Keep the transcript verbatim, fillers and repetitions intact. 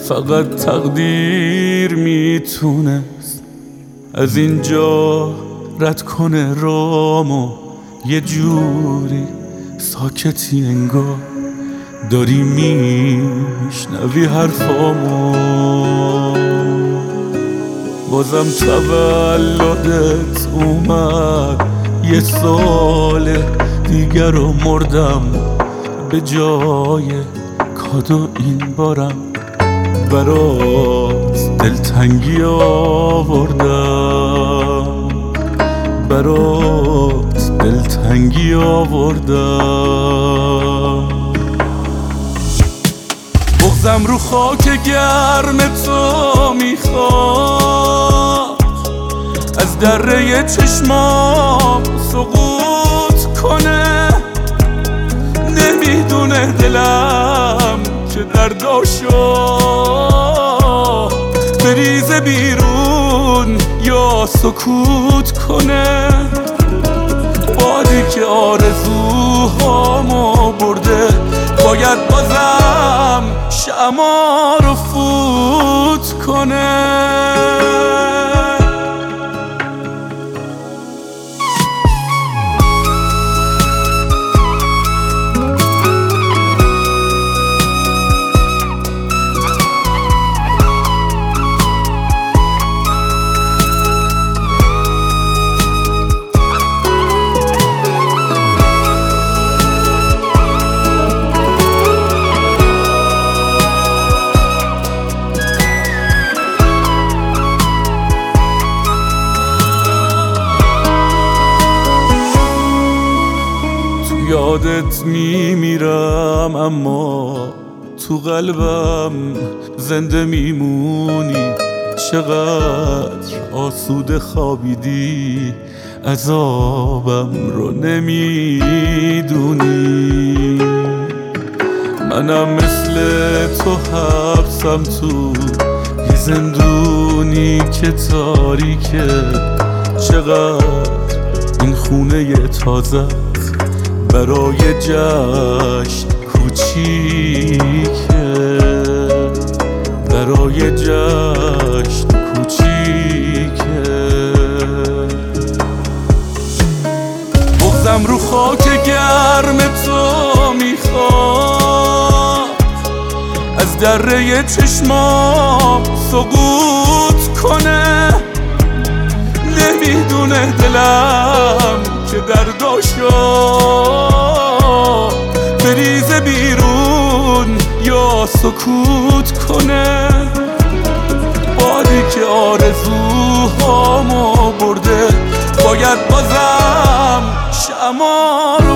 فقط تقدیر میتونست از اینجا رد کنه رامو. یه جوری ساکتی انگار داری میشنوی حرفامو. بازم تولدت اومد، یه سال دیگر رو مردم، به جای کادو این بارم برات دلتنگی آوردم، برات دلتنگی آوردم. بغزم رو خاک گرم تو میخواد از دره چشمام سقوط کنه. نمیدونه دلم چه درداشو بریزه بیرون یا سکوت کنه. بادی که آرزوهامو برده باید بازم شمع رو فوت کنه. یادت میمیرم اما تو قلبم زنده میمونی. چقدر آسوده خوابیدی، عذابم رو نمیدونی. منم مثل تو حبسم تو یه زندونی که تاریکه. چقدر این خونه تازه برای جشن کوچیکه، برای جشن کوچیکه. بغزم رو خاک گرم تو میخواد از دره چشمام سقوط کنه. نمیدونه دلم که درداشو بریزه بیرون یا سکوت کنه. بادی که آرزوهامو برده باید بازم شمع